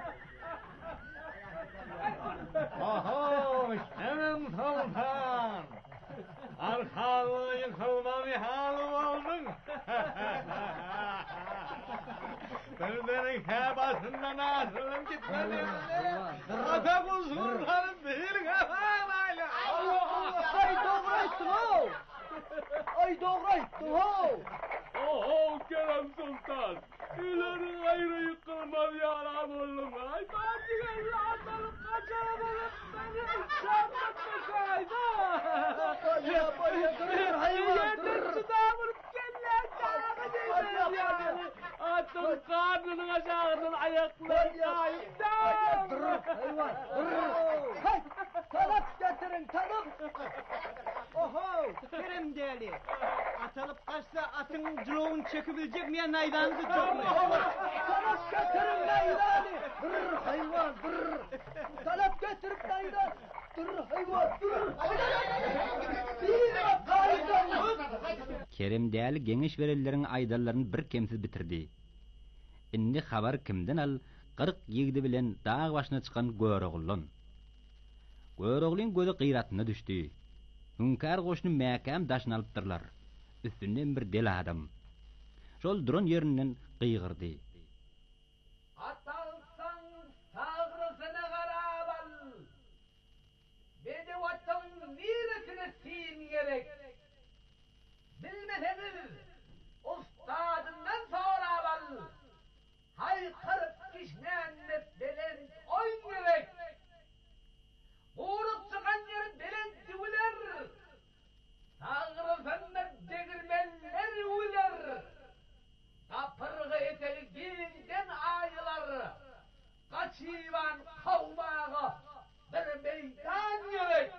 Aha, senin sultan. Arkalı yıkılma bir halim oldun. Sözlerin hebasından asılım gitmedi. Ata bu sultanın bir kefayla. Ay doğrayttın ha! Ay doğrayttın ha! Oho Kerem Sultan. İleri gayrı yıkılmaz yalan oğlum. Ay partilerle atalım kaçalım. Beni çarpıtmasaydı. Baya baya kırır hayvan! Yeter çıdağı vurup kelle çağırı diyeceğiz yani. Atın karnının aşağının ayakları kayıptan. Dur hayvan! Dur! Hay! Tanap getirin tanap! Oho, Kerimdäli. Atalıp kaçsa atın cıloğunu çekebilecek miye naydanızı çok mu? Tanap getirin naydani! Dur hayvan! Dur! Tanap getirip naydan! Dur hayvan! Dur! Bir kaydan! Kerimdäli geňeş bereleriň aýdallaryny bir kemsiz bitirdi. Indi habar kimden al? kırk ýigidi bilen dağ başyna çykan Göreoğlan. Göreoğlan gözi gyratyna düşdi. Hünkar goşuny mäkäm daşyna alypdyrlar. Üstünden bir del adam. Şol duran ýerinden gyýgyrdy. Atalsan sagrysyna garap al. Bede watan wiresine sin gerek. Bilmeseniz ustadından sorap al. Haykırıp kişnenip belen oyn gerek. Uğrup çıkan yeri belen diwiler. Sagrysyna degirmenler üler. Kapırgı etelik dilinden ayılar. Kaçıvan kavmağı bir meydan gerek.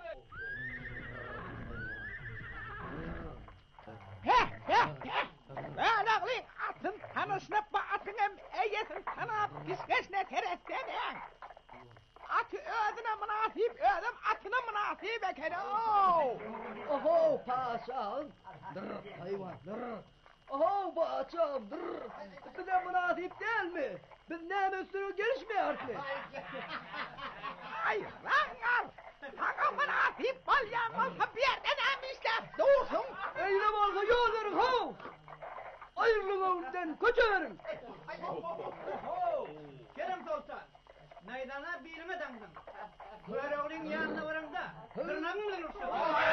Heh, heh, heh. Böyle oğlun atın tanışınıp bu atın hem eyesin tanıp piskeşine tereddeden. Atı özüne münasip özüm atına münasip ekene ooo. Oho paşam! Dur hayvan! Dur! Oho paşam! Dur! Bize münasip değil mi? Biz ne üstüne gelişmiyor ki? Ay langar! Sana münasip balyan olsa bir yerden emişler dursun. Eylem olsa yol verin ho! Ayrılın önünden köçeverin! Oho! Kerem Sultan! Naydana birime dangdın. Göreoğlun yanına varın da tırnağın bilen ursun.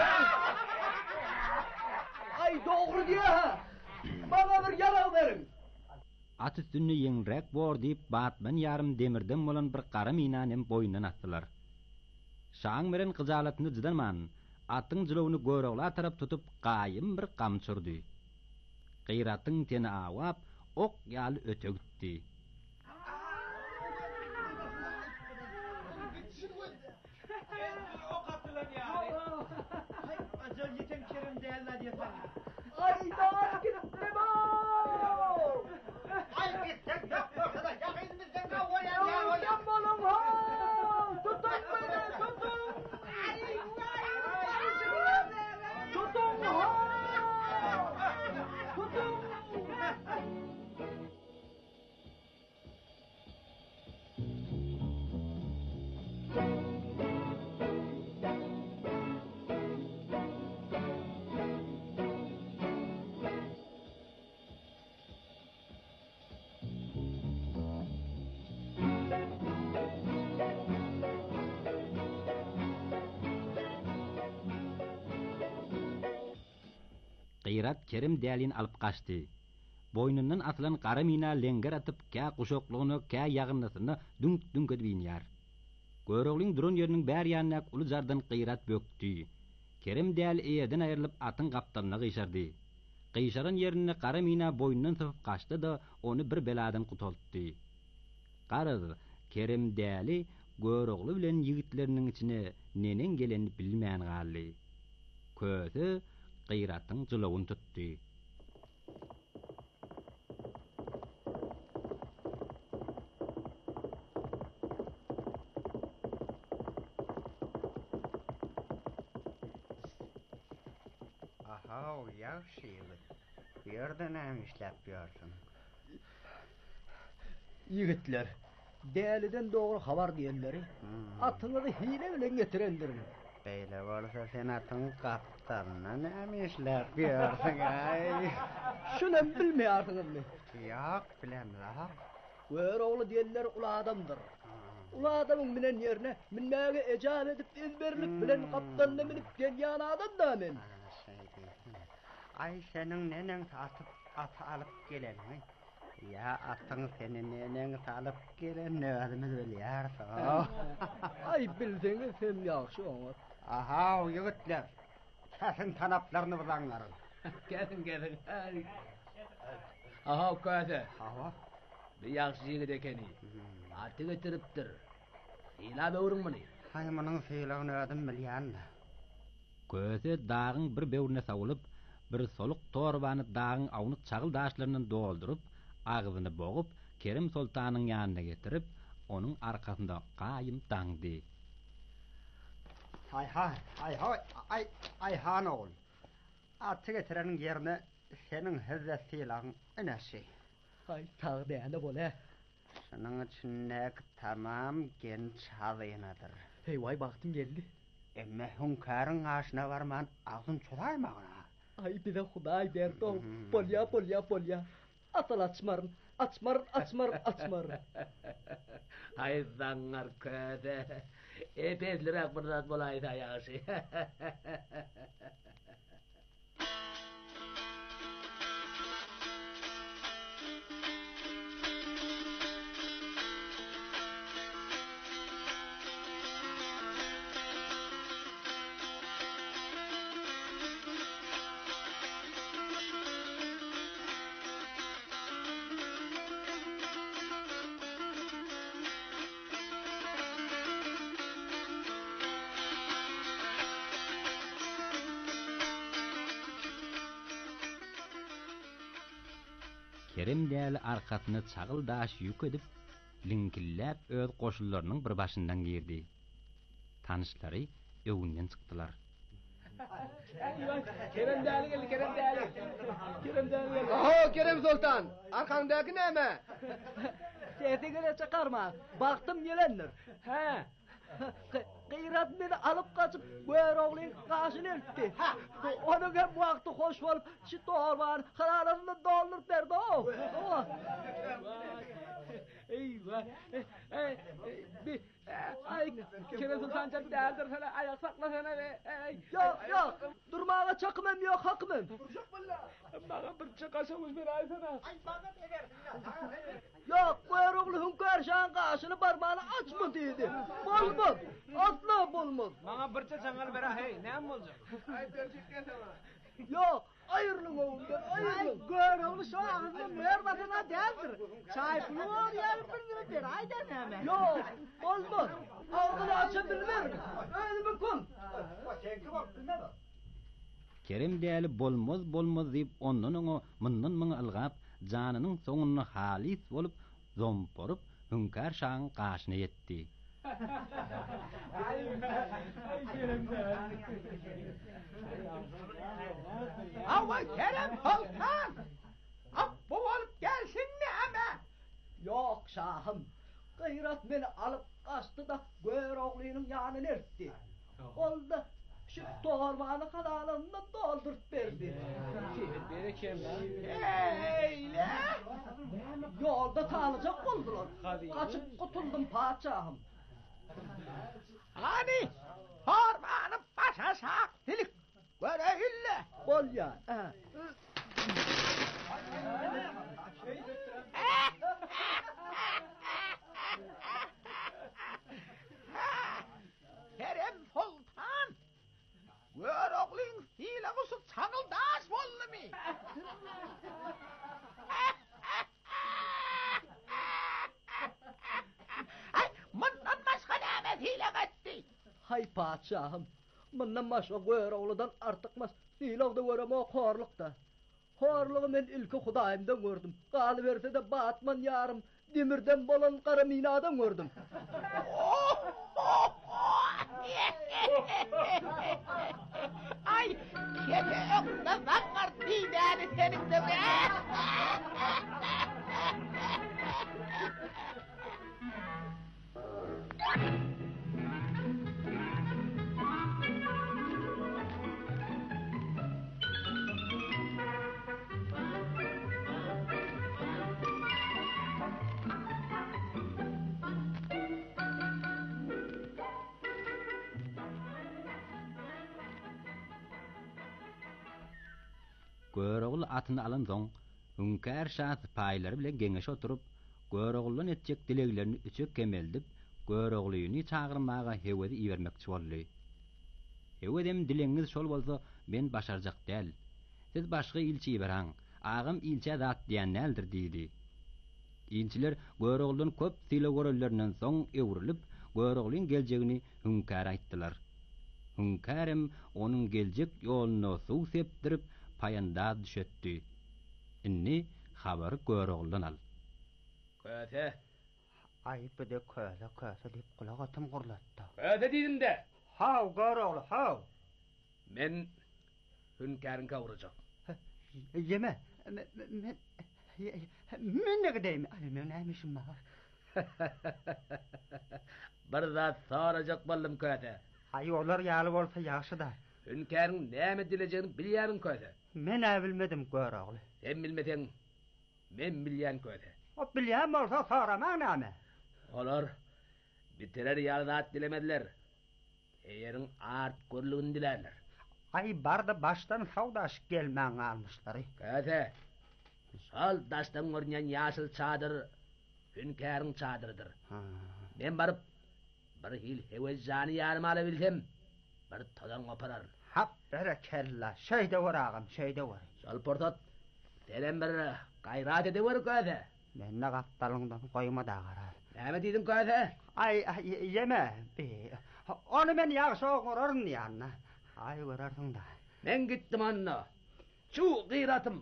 Ay doğru diye ha! Bana bir yara verin! At üstünde ýeňrek bor diýip batman ýarym demirden bolan bir gara minanem boýundan atdylar. Şaň meren gyjalatyny jydanman, atyň jylowyny Göreoğla tarap tutup gaýym bir gam çurdy. Gyratyň teni awap, ok ýaly öte gitdi. Ok atılan yani. Ay, acel yetem Kerimdäli diýesen. Ay daha gittim o! Ay gitsek yok yoksa da yakınımızdan da oyan ya oyan. Oyan balım ha! Tutun beni tutun! Ay vay Tutun ha! Tutun! Qıyrat Kerim dälin alıp qaçdy. Boynundan atılan qara mina lenger atıp kä quşoqluğunu kä yağınlasyny dünk dünk edip ýar. Göregliň duran ýeriniň bär ýanyna uly jardan qıyrat bökdi. Kerim däl eýeden aýrylyp atyň gapdalyna gyşardy. Gyşaran ýerini qara mina boynundan sypyp qaçdy da onu bir beladan gutultdy. Qarady, Kerim däli göregli bilen ýigitleriniň içine nenen geleni bilmän galdy. Közi qıyratyň jylawyny tutdy. Aha, yaxşı ýygy. Bu ýerde näme işläp ýarsyn? Ýigitler, däliden dogry habar diýenleri, atyňyzy hile bilen getirendirin. Beýle bolsa sen atyň gapdalyna näme işläp ýarsyn ay? Şunam bilmeýärdiňmi? Ýok, bilemem. Göregli diýenler ula adamdyr. Ula adamyň minen ýerine minmäge ejab edip ezberlik bilen gapdalyna minip gelýän adam da men. Ay senin nenen atıp atı alıp gelen mi? Ya atın senin nenen alıp gelen ne adımı bilýärsin. Ay bilseňiz hem ýaxşy oňar. Aha, ýigitler. Säsin tanaplaryny bilaňlar. Gelin gelin. Aha köze. Aha. Bir ýaxşy ýigit ekeni. Aty getiripdir. Ila böwrüňmi? Hay munyň feýlagyny adam bilýän. Köze dağın bir böwrüne sawylyp bir soluk torbany dağın awnyk çagıl daşlaryndan doldurup, agyzyny bogup, Kerim Sultanyň ýanyna getirip, onuň arkasynda gaýym taňdy. Hay hay, hay hay, ay ay han oğul. Atı getireniň ýerine seniň hizmet feýlagyň enesi. Hay tag däne bole. Şunun içinde tamam genç hazynadyr. Hey vay bagtym geldi. Emme hünkâryň aşyna barman agyn çuraýmagna. Ay bize Hudaý berdi ol. Polya polya polya. Atal açmarın, açmarın, açmarın, açmarın. Ay zangar köde. Epezlirak bir zat bolaýdy ýaşy. Kerim däli arkasyny çagıl daş ýük edip, linkilläp öz goşullarynyň bir başyndan girdi. Tanışlary öwünden çykdylar. Kerem däli geldi, Kerem däli. Kerem däli geldi. Aha, Kerem Sultan, arkandaky näme? Sesi gele çykarma, bagtym gelendir. He. Qıyrat meni alıp kaçıp göregliň gaşyny eltdi. Onu hem wagty hoş bolup, şu torban halalarını doldurup berdi o. Eyvah. Ey, bir ay Kerem Sultan çap däldir sana ayak saklasana be. Yok yok, durmaga çakmam yok hakmım. Bana bir çakaşamız bir ay sana. Ay bana eder. Yok, göregli hünkâr şan gaşyny barmağını açma dedi. Bolmaz, asla bolmaz. Bana bir çakangal ber hey, näme boljak? Ay berjikken sana. Yok, ayırlın oğlum, ayırlın. Göreğli şu ağzını müerbatına deldir. Çaypılıyor yarıpın bir ayda näme? Yok, olmaz. Ağzını açabilir. Önümü kun. Kerim däli bolmaz bolmaz diýip ondan oňa mundan muňa ylgap, janynyň soňuny halis bolup, zomporup, hünkär şahyň gaşyna ýetdi. Awa Kerem Sultan! Ap bu olup gelsin näme? Yok şahım. Qıyrat meni alıp kaçtı da göregliňiň ýanyna eltdi. Oldu. Şu torbanı halalarından doldurup berdi. Berekem lan. Eyle! Yolda tanıcak boldular. Kaçıp kutuldum paçahım. Hani torbanı başa sak dilik. Göre ille. Ol ya. Ha. Kerem Sultan. Gör oğlun hilagısı çağıldaş bollu mi? Ay, bundan başka nemet hilag etti? Hay padşahım. Bundan başka gör oğludan artıkmaz. Hilagda görem o korlukta. Horluğu men ilki Hudayımdan gördüm. Kalıverse de Batman yarım demirden bolan kara minadan gördüm. Ay, kete ökta vakar didani senin de be. Göroğul atyny alan soň, hünkär şat paýlary bilen geňeşe oturup, Göroğuldan etjek dileglerini üçek kemeldip, Göroğluny çağırmaga hewedi ibermekçi boldy. Hewedem dileňiz şol bolsa, men başarjak däl. Siz başga ilçi iberaň, agam ilçe zat diýen nädir diýdi. İlçiler Göroğuldan köp tile görellerinden soň ewrilip, Göroğluň geljegini hünkär aýtdylar. Hünkärem onuň geljek ýoluny suw sepdirip, payanda düşetdi. Inni habary Göroğuldan al. Köse. Ay bu de köse köse dip kulak atym gurlatdy. Köse diýdim de. Haw Göroğul, haw. Men hünkärine gawrajak. Yeme. Men men ne gideyim? Ay men nämişim bar. Bir zat sorajak boldum köse. Ay olar ýaly bolsa ýaşy-da. Hünkäriniň näme dilejegini bilýärin köse. Men ä bilmedim Göroğul. Sen bilmeseň, men bilýän köse. O bilýän bolsa soramaň näme? Olar bitirer ýaly zat dilemediler. Eýeriň art görlügini dilerler. Ay barda baştan savdaş gelmäň almışlar. Köse. Şol daşdan görnýän ýaşyl çadyr hünkäriň çadyrydyr. Men baryp bir hil hewejjany ýaryma ala bilsem, bir todan goparar. Hap berekella. Şeyde var ağam, şeyde var. Şol portat delen bir gaýrat ede ber köse. Men ne gaptalyňdan goýma da garar. Näme diýdin köse? Ay, ay yeme. Onu men ýagşy görürün ýanyna. Ay görersiň da. Men gitdim anna. Şu gyratym.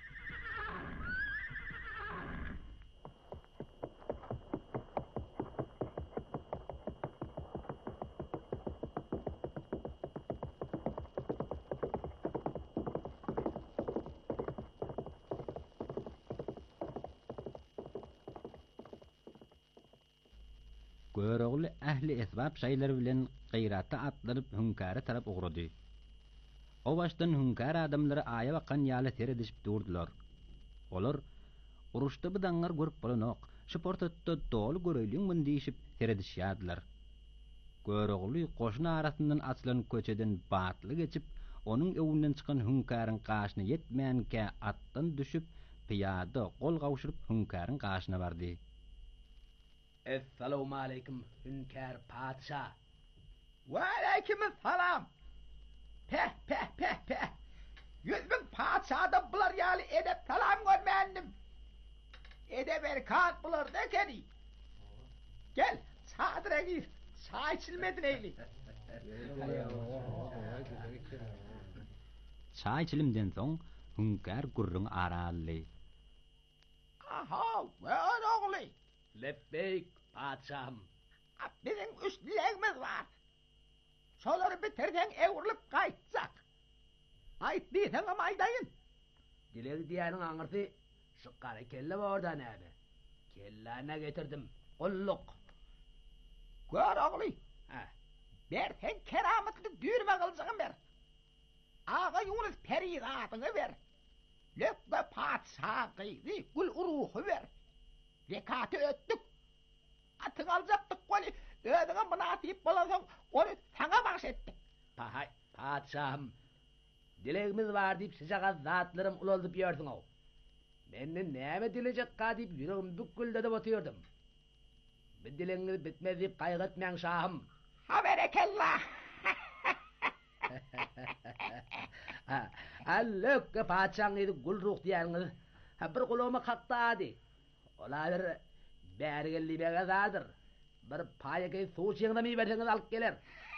Göroğul ähli esbab şaýlary bilen gyraty atlanyp hünkäre tarap ugrady. O başdan hünkär adamlary aýa bakan ýaly tere dişip durdular. Olar uruşda bu daňar görüp bolanok, şu portatda dolu göreliňmin diýişip tere dişýärdiler. Göroğul goşun arasyndan açylan köçeden batly geçip, onuň öwünden çykan hünkäriň gaşyna ýetmänke atdan düşüp, piýada gol gawşyryp hünkäriň gaşyna bardy. Esselamu aleyküm hünkâr padşah. Ve aleykümselam. Peh peh peh peh. Yüz bin padşahda bular ýaly edep salam görmändim. Edep erkat bular da kedi. Gel, çadyra gir. Çay içilmedin eyli. Çay içilimden soň hünkär gurrun arally. Aha, ver oğlu. Lebbeyk padşahım. Bizim üç dileğimiz var. Şoları bitirden evrilip gaýtsak. Ayt diýsen ama aýdaýyn. Dileg diýäniň aňyrty şu gara kelle borda näme? Kellana getirdim. Gulluk. Gör oğlu. Ha. Ber sen kerametli dürme kılcığın ber. Ağa Yunus perizatyny ber. Lökbe padşahy, gul uruhu ber. Rekatı öttük. Atyň aljapdyk goly. Ödüňe münasip bolansoň, onu saňa baş etdik. Pahay, padşahım. dilegimiz var deyip sıcağa zatlarım ulaldıp yerdin o. Menden näme dilecek ka deyip yüreğim büküldedip otuyordum. Bir dileğiniz bitmez deyip kaygıtmayan şahım. Ha berekallah. Allökke paçan idi gul ruh diýäňiz. Ha bir gulama kaktady. Olar bärgelli begazadır. Bir paýaky suw çeňde mi berseňiz alyp geler.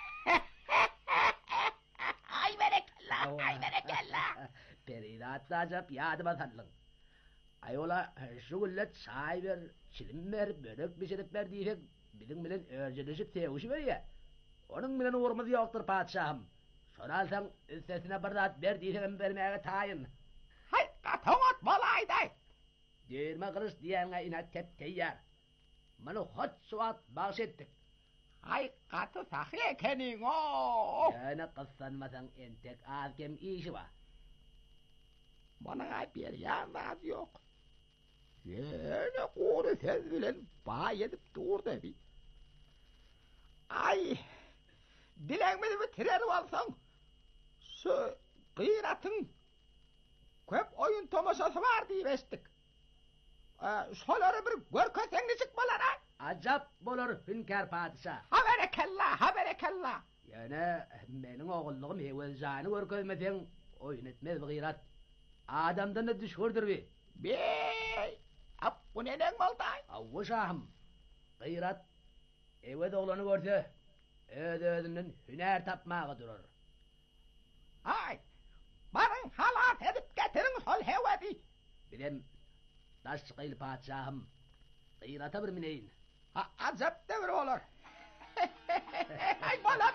Ay berekallah, ay berekallah. Peridat ajap ýady basanlyň. Ayola şu gullet çay ber, çilim ber, börek pişirip ber diýsek, biziň bilen örjelişip tegişi berýär. Onuň bilen urmaz ýokdur paçahym. Şonalsaň üstesine bir zat ber diýsem bermäge taýyn. Hay gatoňat bolaýdy. Derme kılıç diýäňe inat tep teýýär. Mana hot suwat baş etdik. Hay gato sahy ekeniň o. Ýa-ni kyssanmasaň entek azkem işi bar. Bana bir ýanaz ýok. Ýene gory söz bilen baý edip durdy bi. Ay, dileňmi bitirer bolsaň, şu gyratyň köp oyun tomaşasy bar diýip esdik. Şolary bir görkeseň nijik bolar ha? Ajap bolar hünkär padişah. Ha berekallah, ha berekallah. Ýene meniň ogullygym hewelzany görkezmeseň oyun etmez gyrat. Adamdan da düşürdür bi. Bey, ap bu neden bolday? Awwa şahym. Gyrat ewet oglany görse, öd-ödünden hüner tapmagy durar. Ay, barın halat edip getirin sol hewedi. Bilem, taş gyl padişahym. Gyrata bir mineyin. Ha, azap devir olur. Ay bolat.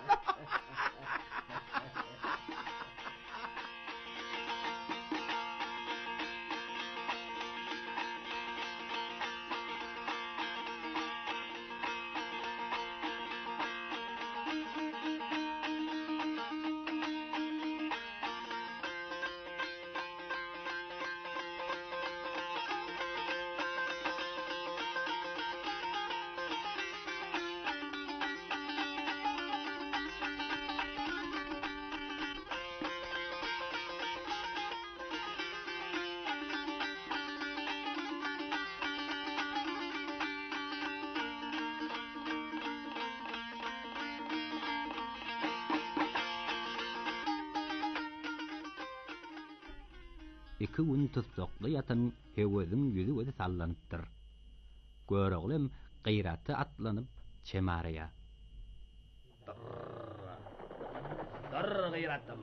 iki gün tutsokly ýatan hewediň ýüzi öde sallanypdyr. Göreglem gyraty atlanyp çemarya. Dur gyratym.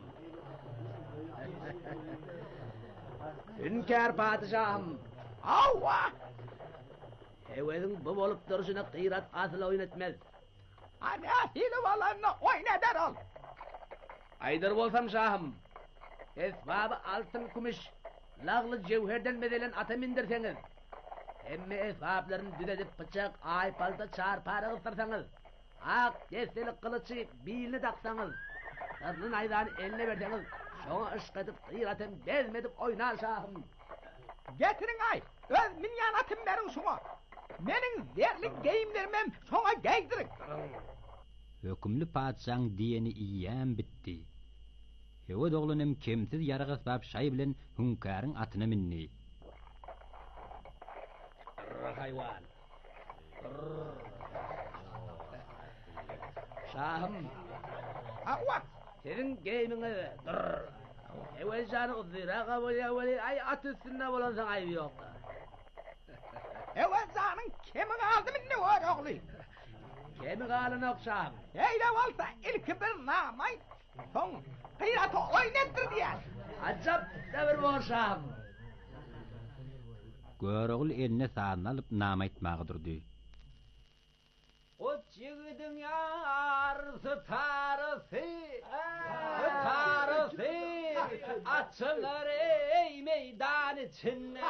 Hünkär padişahym. Awwa! Hewediň bu bolup duruşyna gyrat asla oýnatmaz. Ana hili balanna oýnadar ol. Aýdyr bolsam şahym. Esbabı altın kumiş, lağlı cevherden bedelen ata mindirseňiz. Emme esbablaryny düzedip bıçak, ay palta çarpara ısırsaňyz. Ak destelik kılıçy biline taksaňyz. Sırnyn aýdany eline berseňiz, şoňa ışk edip gyratym bezmedip oýnar şahym. Getirin ay, öz minýanatym beriň şoňa. Meniň zerlik geyimlerimem şoňa geydirin. Hökümli padişaň diýeni iýän bitdi. Hewed oglanym kemsiz ýarag asbab şaý bilen hünkärüň atyna minni. Haywan. Şahım. Awwa. Senin geyimiňe dur. Hewelzany uzdyra gabaly awali ay at üstünde bolansaň aýby ýok. Hewelzanyň kemi galdy minni wor ogly. Kemi galyny ok şahım. Eýle bolsa ilki bir namay. Soň gyraty oýnatdyr diýär. Ajap devir bor şahım. Göregil eline sanalyp nama aýtmagy durdy. O çigidiň ýarysy tarysy, tarysy, açylar ey meydan içinde.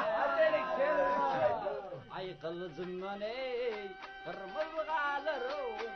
Ay kılıcından ey, kırmızı kalırım.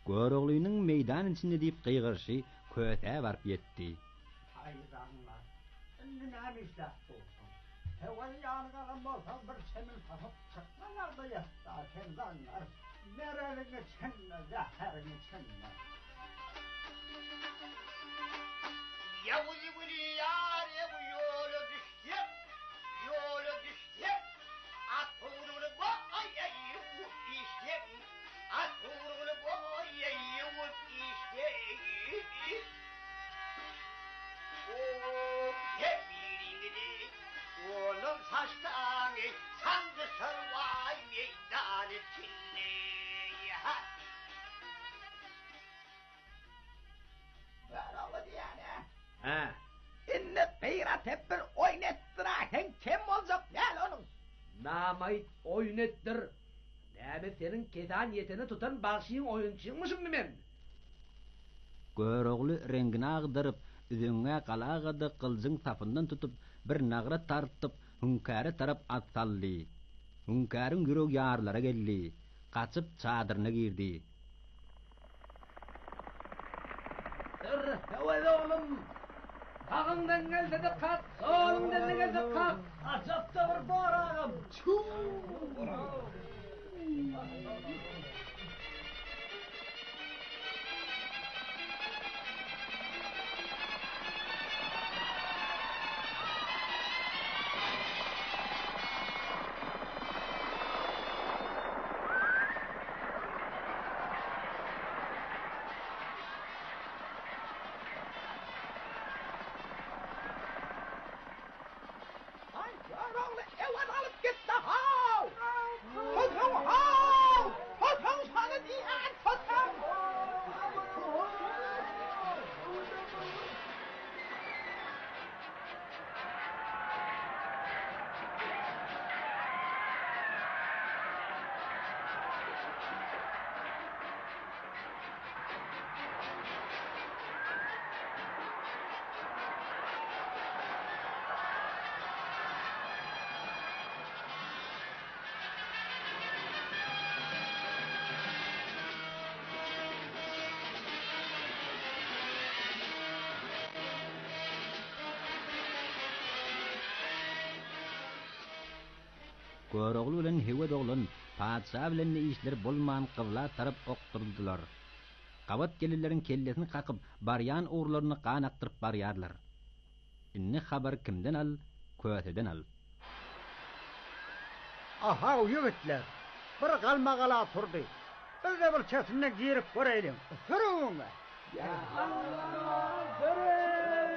Göroglynyň meýdan içinde diýip gıýgyrşy köte barp ýetdi. Hayranlar. Indi näme işläp bolsun? Hewa ýanygalan bolsa bir çemil tapyp çykmalar da ýatda kendanlar. Nereligi çenne, zäherimi çenne. Yavuz vuri yar yavu yola düştüm, yola düştüm. At uğrunu boy yavuz iştim, at uğrunu boy yavuz iştim. Oh, yeminini, onun saçlarını sandı sarvay meydan içinde. Merhaba diyene. Ha. Inni gıyrat hep bir oynettirayken kim olacak gel onun? Namayt oynettir. Näme senin ketan yetini tutan bagşyň oyunçyňmyşym men? Görogly rengini agdyryp, üzüňe galagady kylzyň sapyndan tutup bir nagra tartyp hünkäre tarap atsaldy. Hünkäriň ýüregi ýarlara geldi. Kaçyp çadyryna girdi. Dur, hewede oğlum. Sağından gelse de kalk, solundan da gelse kalk. Acapta bir barağım. Görogly bilen Hewa doglan padşa bilen işler bolman kıvla tarap okturdular. Gabat gelirlerin kellesini kakıp baryan uğurlarını qanaktırıp barýarlar. Inni habar kimden al? Köteden al. Aha ýigitler. Bir galmagala turdy. Biz de bir çetinne girip göreýin. Sürüň. Ya Allah, sürüň.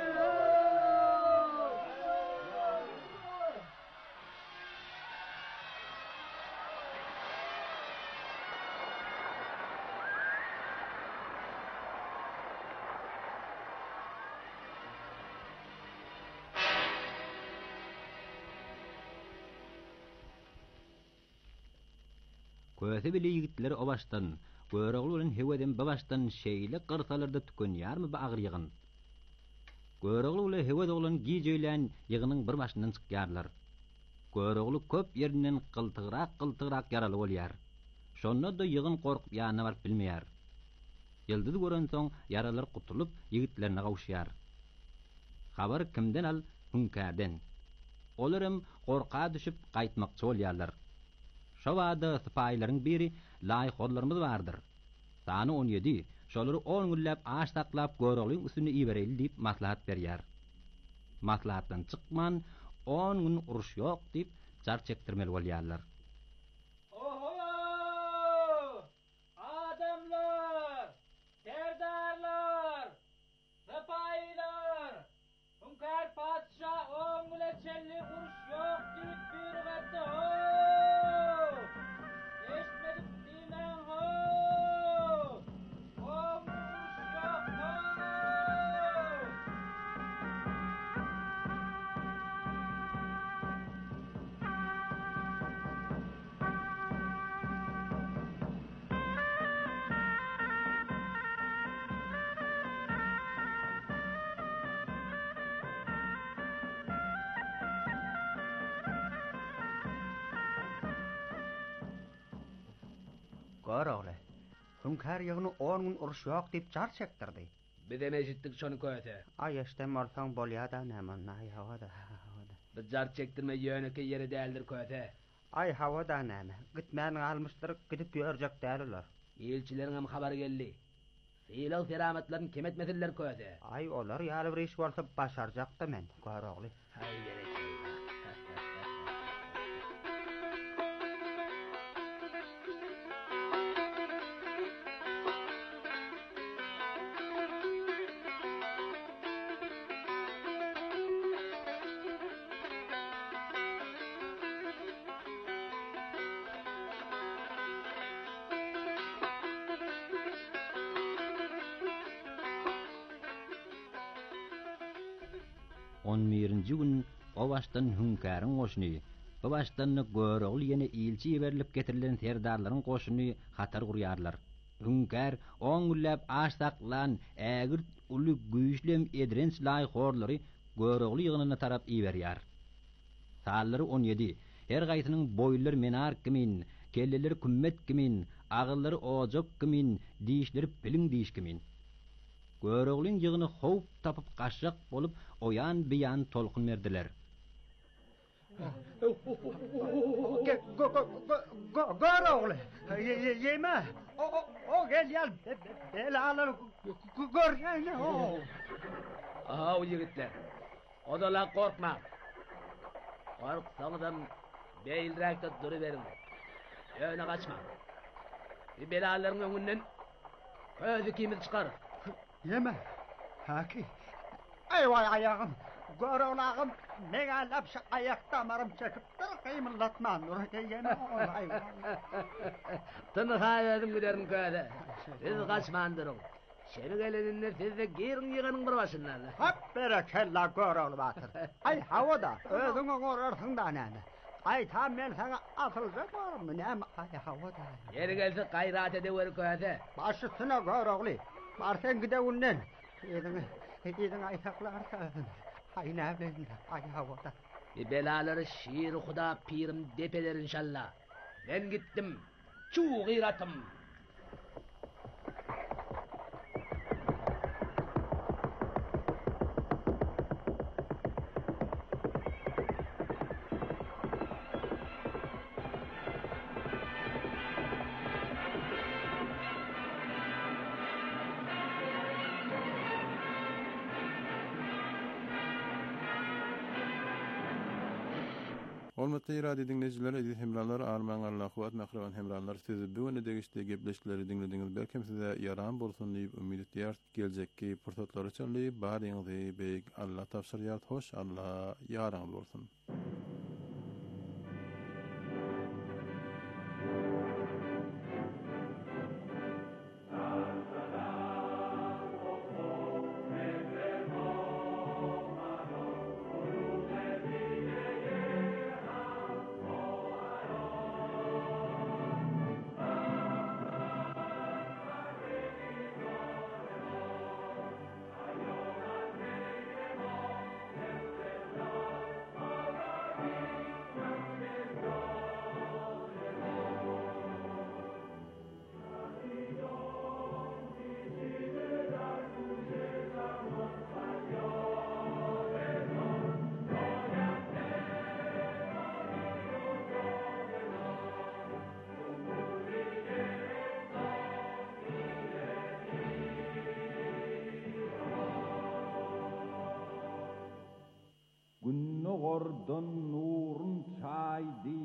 Köse bile ýigitleri o başdan, Görogly bilen Heweden bu başdan şeýle gyrsalarda tükenýärmi bu agyr ýygyn. Görogly bilen Hewa doglan gijeýlen ýygynyň bir başyndan çykýarlar. Görogly köp ýerinden gyltygyrak gyltygyrak ýaraly bolýar. Şonda da ýygyn gorkup ýanyna baryp bilmeýär. Ýyldyz gören soň yaralar gutulup ýigitlerine gawşýar. Habar kimden al? Hünkärden. Olarym gorka düşüp gaýtmakçy bolýarlar. Şo wada sypaýlaryň biri laýhorlarymyz bardyr. Sany on ýedi. Şolary on günläp aş taklap Göroglyň üstüne ibereli diýip maslahat berýär. Maslahatdan çykman on gün uruş ýok diýip jar çekdirmeli bolýarlar. Oho! Adamlar! Serdarlar! Sypaýlar! Hünkär padşa on güne çelli uruş ýok diýip buyrugatdy. Görogly. Hünkar yığını on gün uruş yok deyip jar çektirdi. Bide mejittik şonu köýte. Ay eştem olsaň bolýa-da näme ay hawada. Bir jar çektirme ýöneki ýeri däldir köýte. Ay hawada näme? Gitmän almışdyr, gidip ýörjek däldiler. Elçileriňem habar geldi. Syýlaw feramatlaryny kim etmediler köýte. Ay olar ýaly bir iş bolsa başarjakda men, görogly. Hay gerek. on birinji gün o başdan hünkärüň goşuny, bu başdan görogly ýene ilçi berilip getirilen terdarlaryň goşuny hatar gurýarlar. Hünkär on güllep aşsaklan ägir uly güýçlem edrenç laýhorlary görogly ýygynyna tarap iýerýär. Sallary on ýedi. Her gaýtynyň boýlary menar kimin, kelleleri kümmet kimin, agıllary ojok kimin, diýişleri pilin diýiş kimin. Göroglyň ýygyny howp tapyp gaşjak bolup oýan biýan tolkun berdiler. Görogly, ýeme. O o gelýär. Belalary görýän o. Aha o ýigitler. Odalar korkma. Korksaňyzam beýilräkde dury berin. Ýöne gaçma. Bir belalaryň öňünden közi kimil çykar. Yeme. Haki. Ayvay ayağım. Görolağım. Megalap şu ayakta amarım çekip dur kıymıllatman. Orada yeme. Ayvay. Tını hayatım giderim köyde. Siz kaçmandırın. Şeri geleninde siz de girin yığının bir başınlarla. Hep berekella görol batır. Ay havada. Özünü görürsün da nene. Ay tam ben sana atılacak var mı? Ne ay havada. Yeri gelse gayrat ediver köyde. Başısına görogli. Barsen gidewunden. Edin edin ayaklar. Ay ne bileyim. Ay havada. Bir belaları şiir huda pirim depeler inşallah. Ben gittim. Çuğ gıyratım. Hormatly ýa-da dinleýijiler, edil hemralar, arman Allah wagt mahraban hemralar, siz bu wene degişde gepleşleri dinlediňiz. Belkem size ýaram bolsun diýip umyt edýär. Geljekki pursatlary üçin baryňyzy beýik Allah tapşyrýar. Hoş Allah ýaraňyz bolsun. Günni gordon nurun çaydy